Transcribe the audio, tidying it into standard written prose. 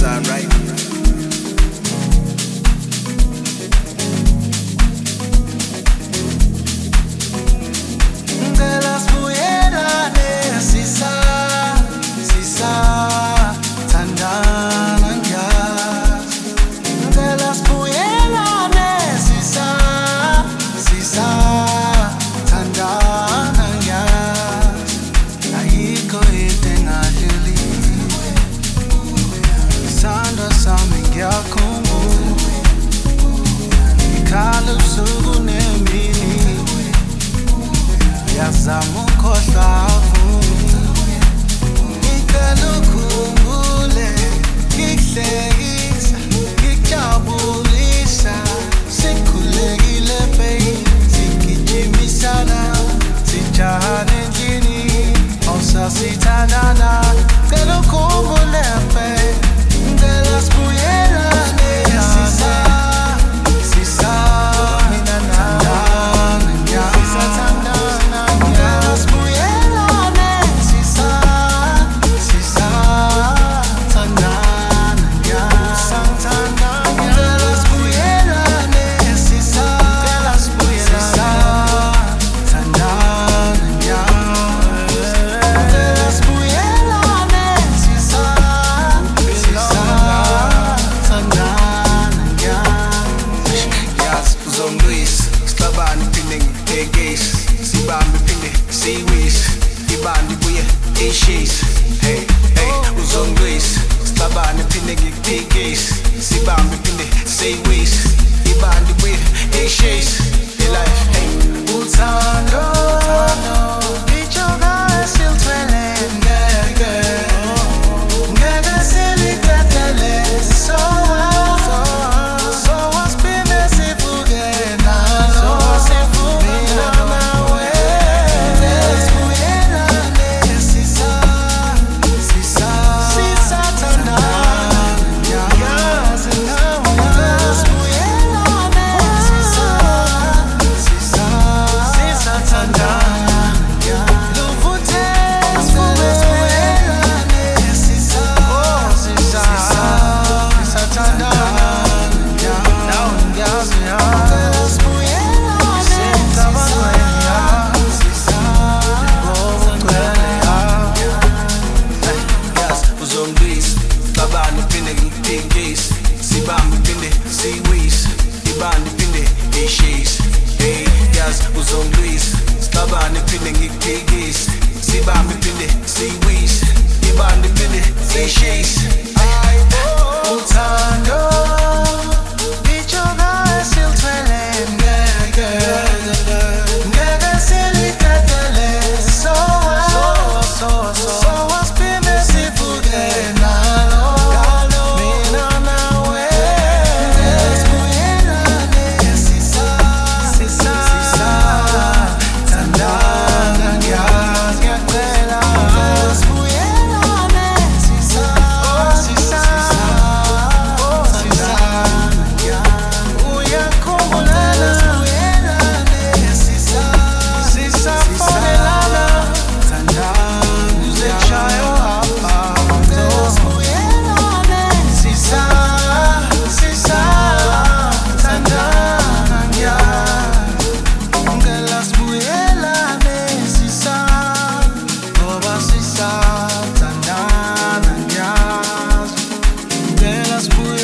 alright. Ngicela sibuyelane sisathandana ngiyazi. Ngicela sibuyelane sisathandana ngiyazi. Ayikho into engadlulile. Isandla sami ngiyakhumbula. Ngikhala ubusuku nemini. Ngiyazama ukukhohlwa avuni. Ngicela ukhumbule, ngikuhlekisa, ngikujabulisa. Sikhulekile babe, sigijimisana, sijahana endlini, awusasithandana. Ngicela ukhumbule babe, ngicela sibuyelane sisathandana ngiyazi. Ngicela sibuyelane sisathandana ngiyazi. Ngicela sibuyelane sisathandana ngiyazi. Ngicela sibuyelane sisathandana ngiyazi. Yazi uzongilwisa sixabane phinde ngikutekesi sibambe phinde siyiwise ibandi buye ishisa. Hey hey uzongilwisa sixabane phinde ngikutekesi sibambe phinde siyiwise ibandi buye ishisa. Life hey Uthando, ijoka esilithwele ngeke siliketele. So wasiphinde sivuke nalo. Mina nawe sibuyelane sisathandana ngiyazi nawe. Sibuyelane sisathandana ngiyazi. Luvuthe sibuyelane sisathandana ngiyazi. Nawe ngiyazi uzongilwisa sixabane phinde ngikutekesi sibambe phinde siyiwise ibandi phinde ishisa. Hey yazi uzongilwisa sixabane phinde ngikutekesi sibambe phinde siyiwise ibandi phinde ishisa. Uthando, ijoka esilithwele ngeke siliketele. So wasiphinde sivuke nalo. Mina nawe sibuyelane sisathandana ngiyazi. Ngiyacela sibuyelane sisathandana ngiyazi. Uyakhumbula sibuyelane sisafonelana. Uzetshayo apha sibuyelane sisathandana ngiyazi. Ngicela sibuyelane ngoba sisathandana ngiyazi. Ngicela sibuyelane